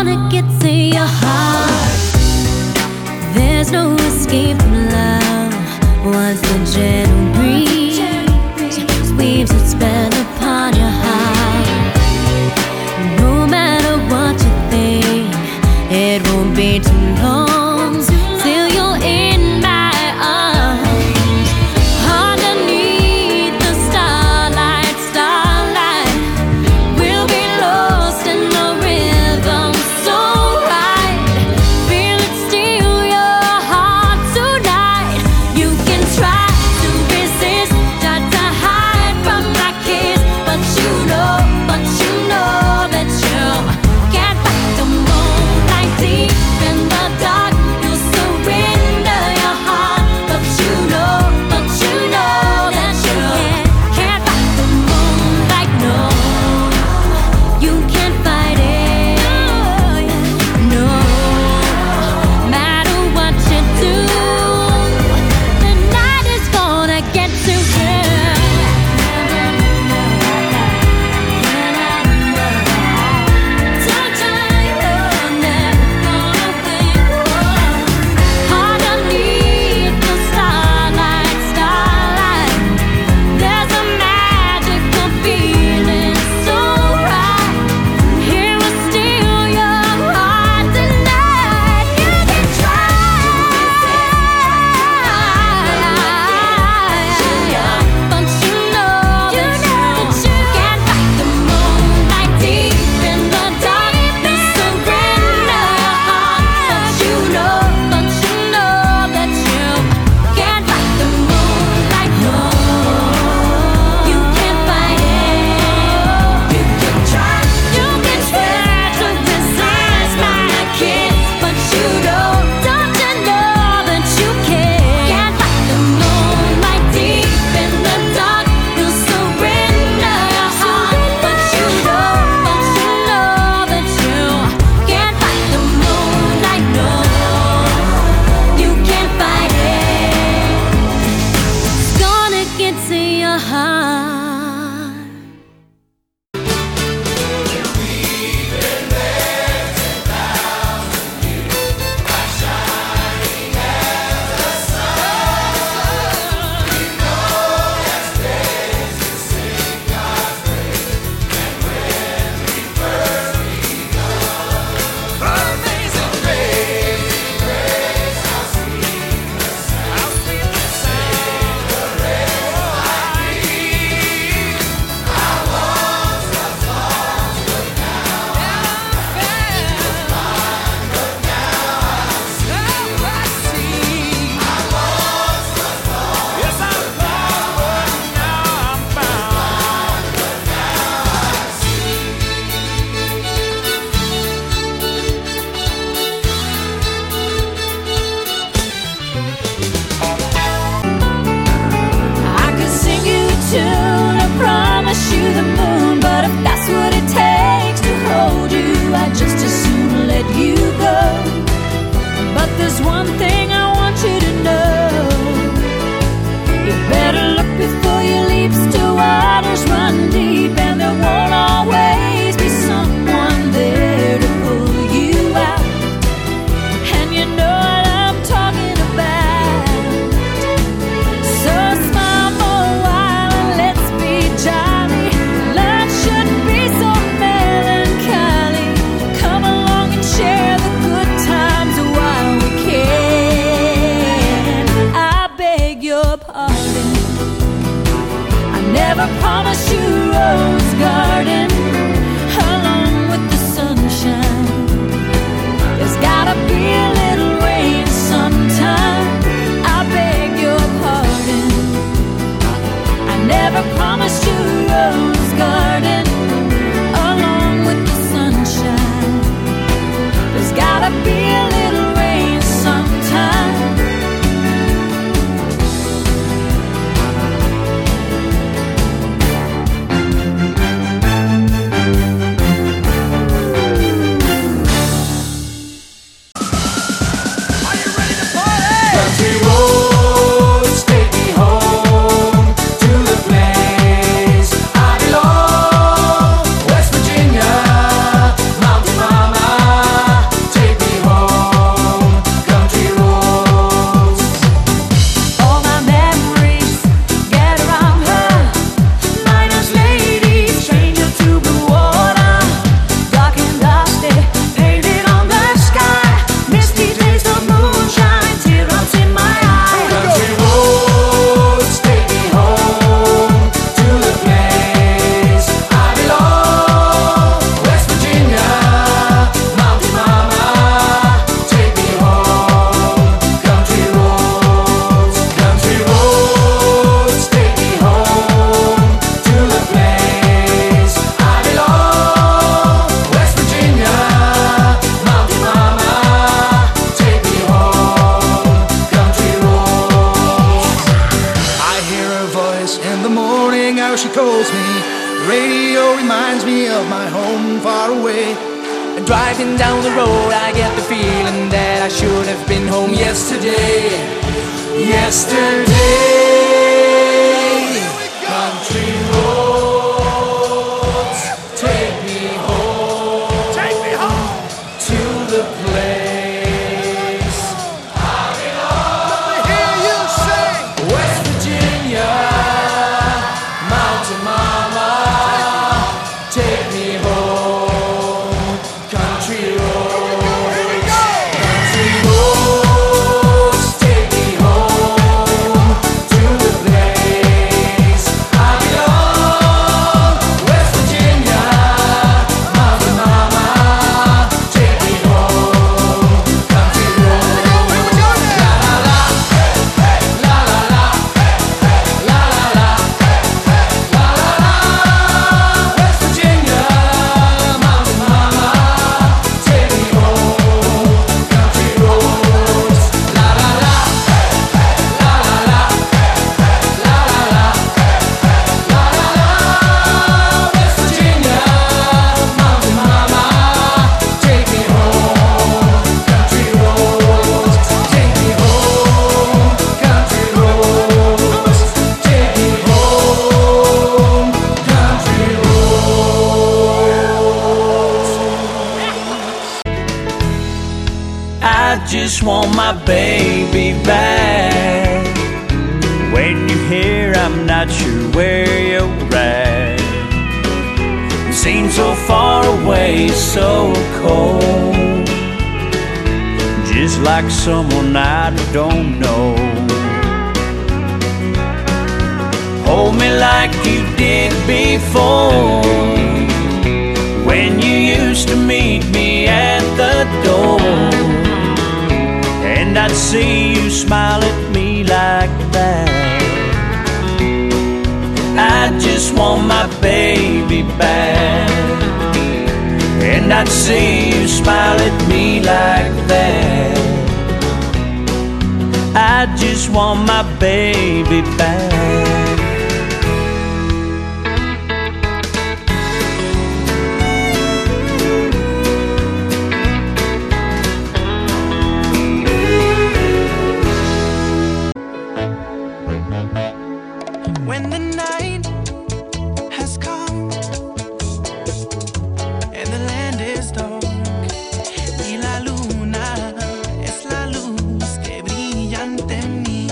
wanna get to your heart. There's no escape from love once the gentle breeze weaves its spell upon your heart. No matter what you think, it won't be too long till you're in my arms. Underneath the starlight, we'll be lost in the rhythm so right. Feel it steal your heart tonight. You can try to resist, try to hide from my kiss, but you know that you can't fight the moonlight deep in the dark. reminds me of my home far away. And driving down the road, I get the feeling that I should have been home yesterday. Yesterday, country roads, take me home, to the place I belong. Let me hear you sing. West Virginia, Mountain Mama, take me home, country roads, country roads, take me home to the place I belong. West Virginia, Mountain Mama, take me home, country roads. La la la, la la la, la la la, la la la. West Virginia, Mountain Mama, take me home, country roads. La la la, la la la, la la la, la la la. West Virginia, Mountain Mama, take me home, country roads. Take me home, country roads. Take me home, country roads. I just want my baby back. When you're here, I'm not sure where you're at. You seem so far away, so cold, just like someone I don't know. Hold me like you did before, when you used to meet me at the door, and I'd see you smile at me like that. I just want my baby back, and I'd see you smile at me like that. I just want my baby back. When the night has come and the land is dark y la luna es la luz que brilla ante mí,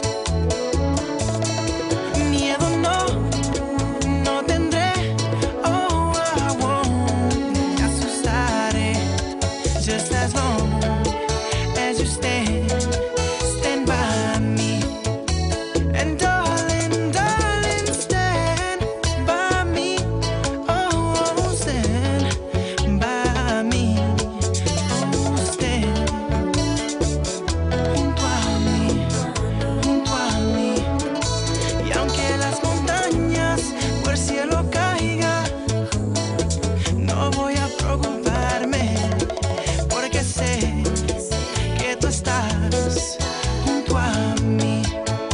miedo no, no tendré. Oh, I won't me asustaré, just as long as you stand by me. And darling, darling, stand by me. Oh, stand by me. Oh, stand junto a mí, junto a mí. Y aunque las montañas o el cielo caiga, no voy a preocuparme, porque sé que tú estás junto a mí.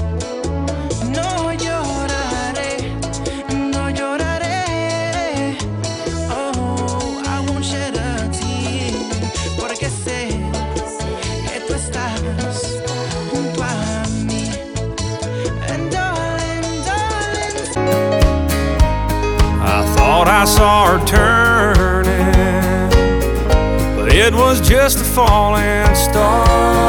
No lloraré, no lloraré. Oh, I won't shed a tear, porque sé que tú estás junto a mí. And darling, darling. I thought I saw her turning, but it was just a falling star,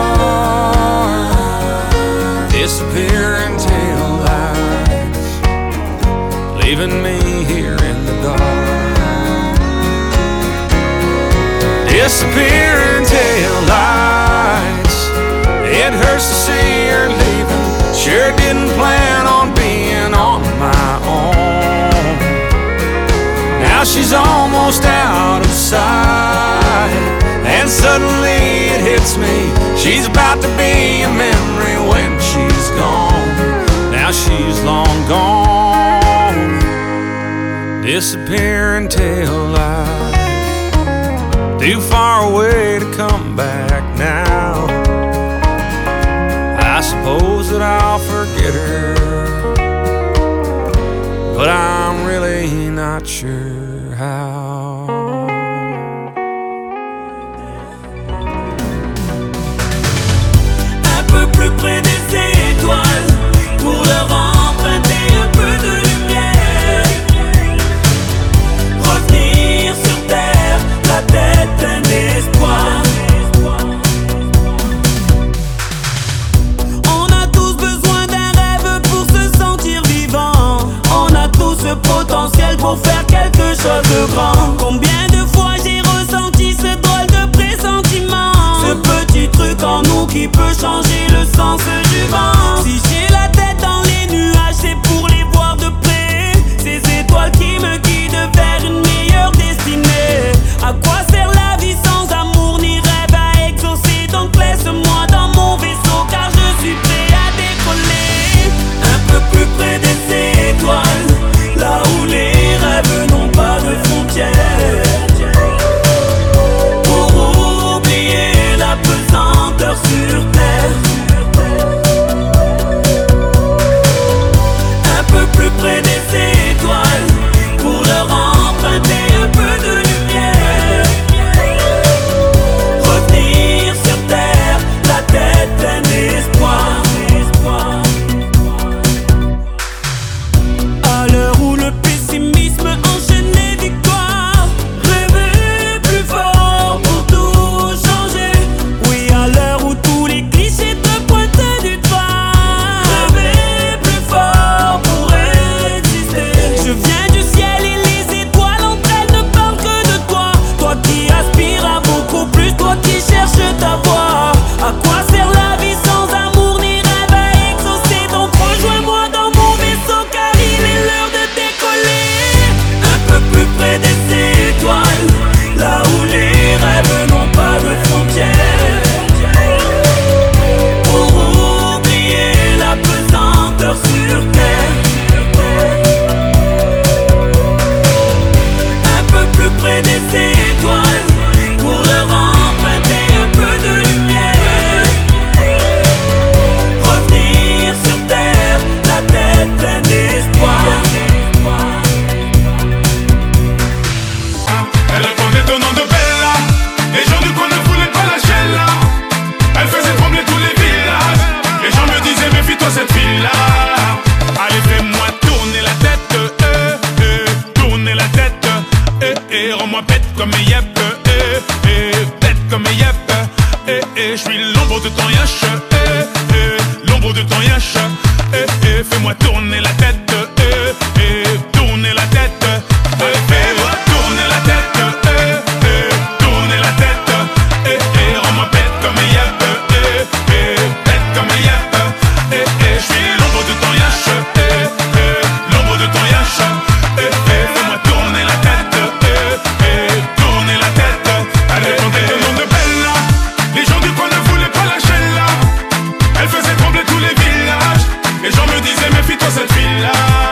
disappearing tail lights, leaving me here in the dark. Disappearing tail lights, it hurts to see her leaving. Sure didn't plan on being on my own. Now she's almost out of sight, and suddenly it hits me, she's about to be a memory when she's gone. Now she's long gone. Disappearing tail lights, too far away to come back now. I suppose that I'll forget her, but I'm really not sure how. Un peu plus près des étoiles pour leur emprunter un peu de lumière. Revenir sur terre, la tête un espoir. On a tous besoin d'un rêve pour se sentir vivant. On a tous ce potentiel pour faire quelque chose de grand. Combien de fois j'ai ressenti ce drôle de pressentiment, ce petit truc en nous qui peut changer le sens du vent. Si j'ai la tête dans les nuages, c'est pour les voir de près. Ces étoiles qui me guident vers une meilleure destinée. À quoi sert la vie sans amour ni rêve à exaucer? Donc laisse-moi dans mon vaisseau car je suis prêt à décoller. Un peu plus près des étoiles, là où les rêves n'ont pas de frontières. Pour oublier la pesanteur sur terre. Un peu plus près des étoiles pour leur emprunter un peu de lumière. Revenir sur terre, la tête un espoir. À l'heure où le pessimisme enchaîne les victoires, rêver plus fort pour tout changer. Oui, à l'heure où tous les clichés te pointent du doigt, rêver plus fort pour exister. Je viens du ciel et les étoiles entre elles ne parlent que de toi. Toi qui aspires à beaucoup plus, toi qui cherches ta voie. À quoi sert la vie sans amour ni rêve à exaucer? Donc rejoins-moi dans mon vaisseau car il est l'heure de décoller. Un peu plus près des étoiles, là où les rêves n'ont pas de frontières. Pour oublier la pesanteur sur terre. Un peu plus près des étoiles pour leur emprunter un peu de lumière. Revenir sur terre, la tête un espoir. Elle répondait au nom de Bella. Les gens du coin ne voulaient pas lâcher là. Elle faisait trembler tous les villages. Les gens me disaient méfie-toi cette fille-là. Allez fais-moi tourner la tête, tourner la tête, rends-moi bête comme Yep, bête comme Yep, je suis l'ombre de ton yash, l'ombre de ton yash, fais-moi tourner la tête, tourner la tête, fais-moi tourner la tête, tourner la tête, rends-moi bête comme Yep, bête comme Yep, je suis l'ombre de ton yash, l'ombre de ton yash, fais-moi tourner la tête, tourner la tête. Elle répondait au nom de Bella. Les gens du coin ne voulaient pas lâcher là. Elle faisait trembler tous les villages. Les gens me disaient méfie-toi cette fille-là.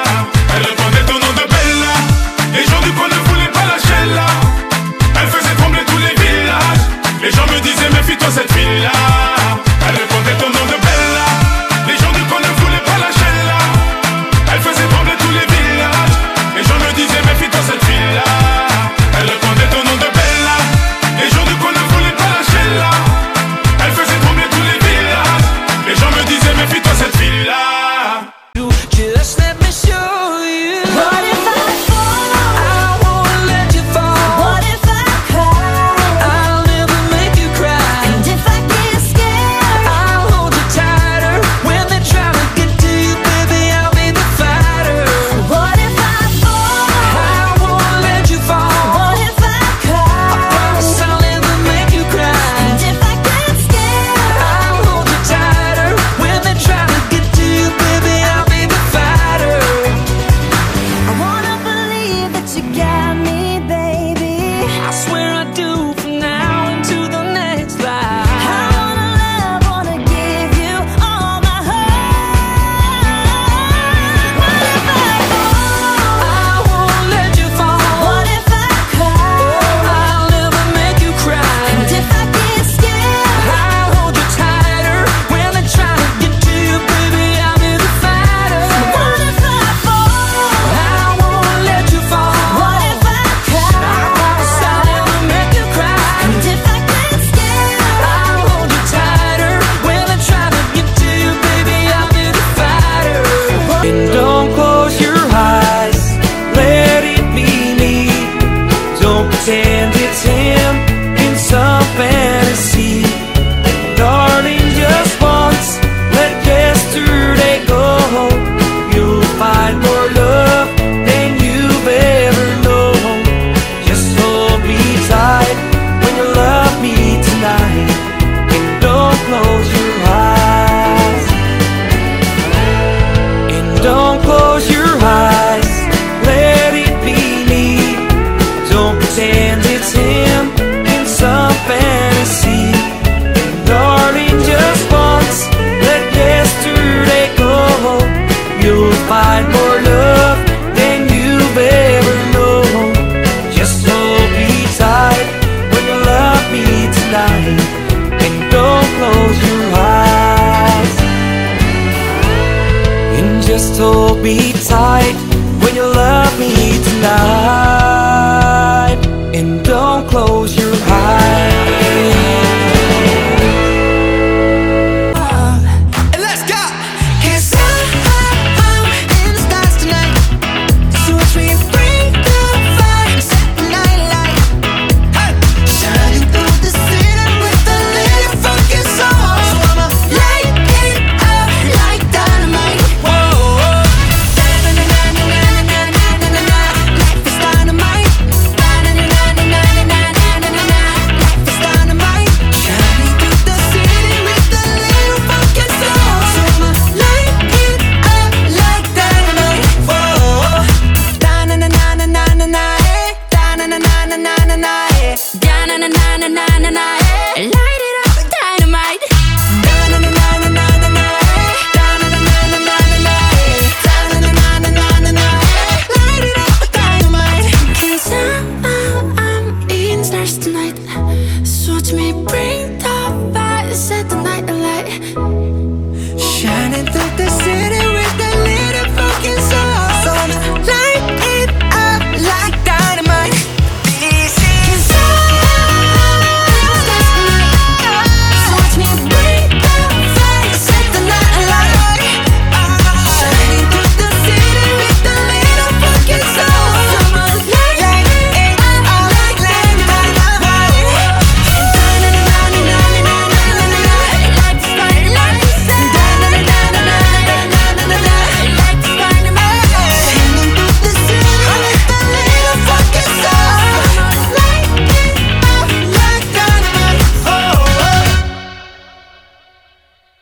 Just hold me tight when you love me tonight, and don't close